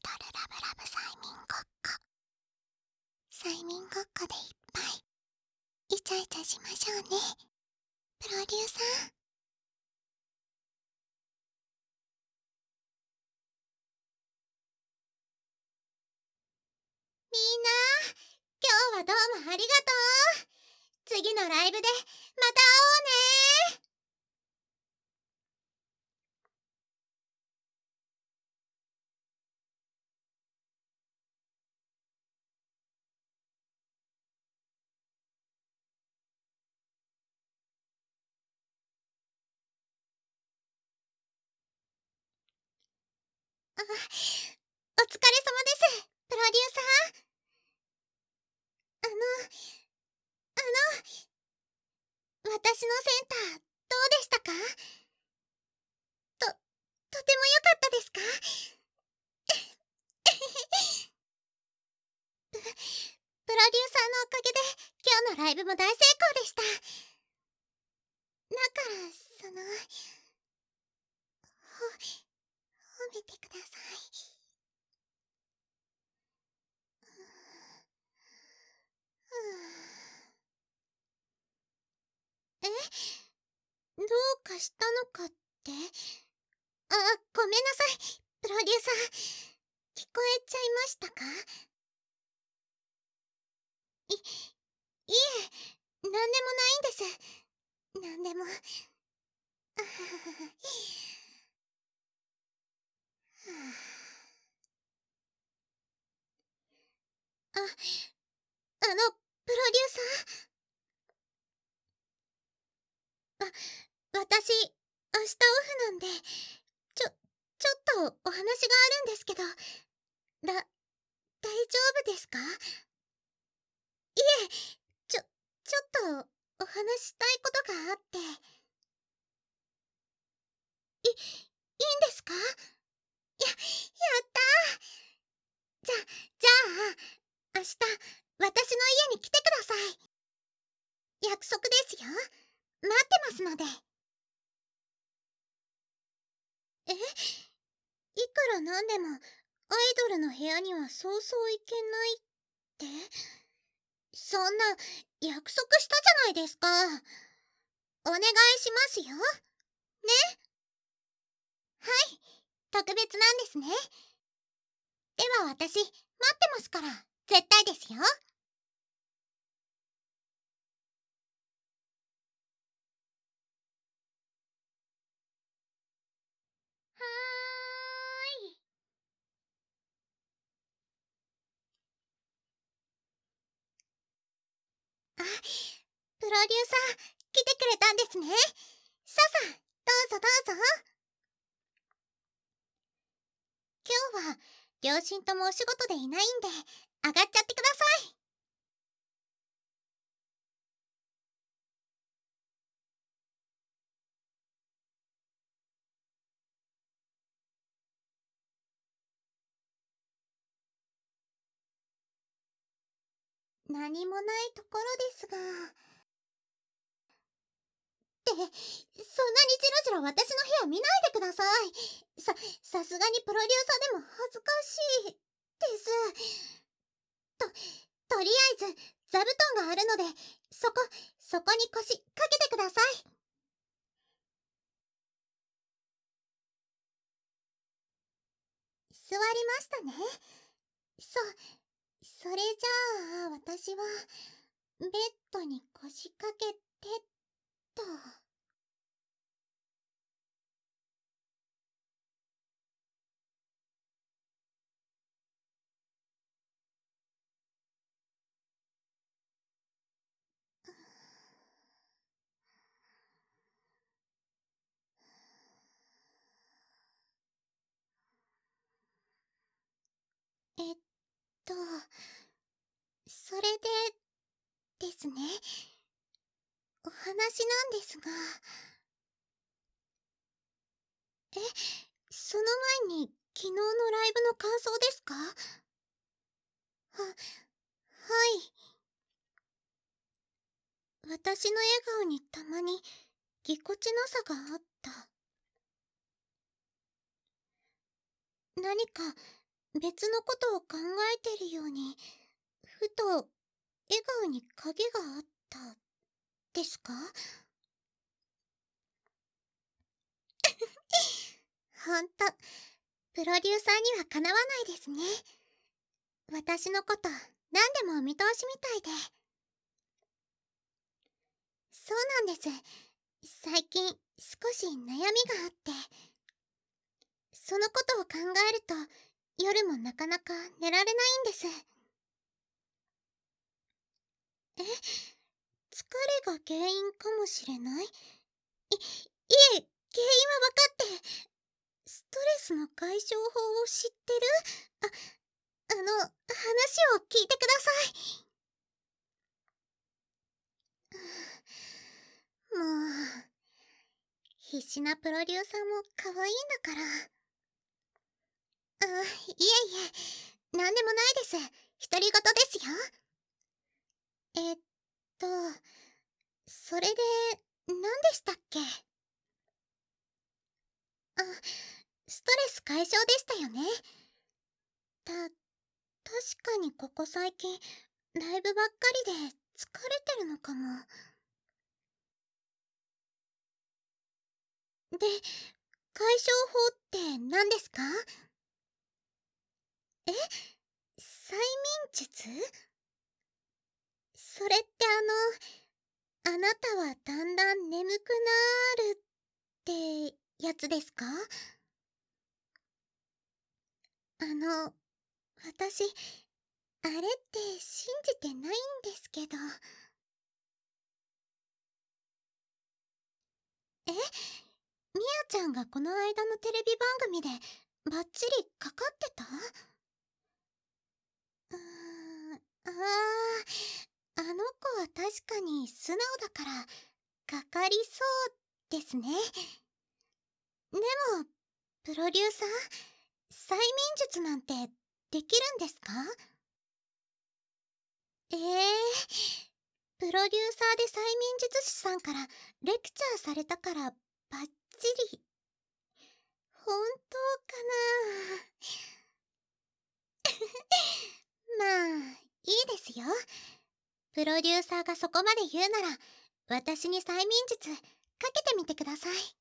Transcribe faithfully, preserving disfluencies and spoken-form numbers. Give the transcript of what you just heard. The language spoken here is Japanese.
ドルラブラブ催眠ごっこ。催眠ごっこでいっぱいイチャイチャしましょうね、プロデューサー。みんな、今日はどうもありがとう。次のライブでまた会おうね。あ、お疲れ様です、プロデューサー。あの、あの、私のセンター、どうでしたか？と、とても良かったですか？プ、プロデューサーのおかげで、今日のライブも大成功でした。だから、その、ほ、褒めてください。え？どうかしたのかって？あ、ごめんなさい、プロデューサー。聞こえちゃいましたか？い、いえ、なんでもないんです。なんでも。あははは。あ、あの、プロデューサー。あ、私、明日オフなんで、ちょ、ちょっとお話があるんですけど、だ、大丈夫ですか？いえ、ちょ、ちょっとお話ししたいことがあって。い、いいんですか？や、やったー。じゃ、じゃあ、明日、私の家に来てください。約束ですよ。待ってますので。え？いくらなんでも、アイドルの部屋にはそうそう行けないって？そんな、約束したじゃないですか。お願いしますよ。ね？はい、特別なんですね。では私、待ってますから、絶対ですよ。はーい。あ、プロデューサー、来てくれたんですね。ささ、どうぞどうぞ。今日は、両親ともお仕事でいないんで、上がっちゃってください。何もないところですが。って、そんなにじろじろ私の部屋見ないでください。さ、さすがにプロデューサーでも恥ずかしいです。と、とりあえず、座布団があるので、そこ、そこに腰かけてください。座りましたね。そ、それじゃあ、私は、ベッドに腰掛けて、と。えっと、それで、ですね。お話なんですが。え、その前に、昨日のライブの感想ですか？は、はい。私の笑顔にたまに、ぎこちなさがあった。何か、 別のことを考えてるように、ふと笑顔に影があったですか？ほんと、プロデューサーにはかなわないですね。私のこと何でもお見通しみたいで。そうなんです。最近少し悩みがあって、そのことを考えると夜もなかなか寝られないんです。え、疲れが原因かもしれない？い、いえ、原因は分かって、ストレスの解消法を知ってる？あ、あの、話を聞いてください。もう、必死なプロデューサーも可愛いんだから。あ、いえいえ、なんでもないです。独り言ですよ。えっと、それで、何でしたっけ？あ、ストレス解消でしたよね。た、確かにここ最近、ライブばっかりで疲れてるのかも。で、解消法って何ですか？え？催眠術？それってあの、あなたはだんだん眠くなるってやつですか？あの、私、あれって信じてないんですけど。え？みやちゃんがこの間のテレビ番組でバッチリかかってた？うーん、ああ、あの子は確かに素直だからかかりそうですね。でも、プロデューサー、催眠術なんてできるんですか？ええー、プロデューサーで催眠術師さんからレクチャーされたからバッチリ。本当かな？まあ、いいですよ。プロデューサーがそこまで言うなら、私に催眠術かけてみてください。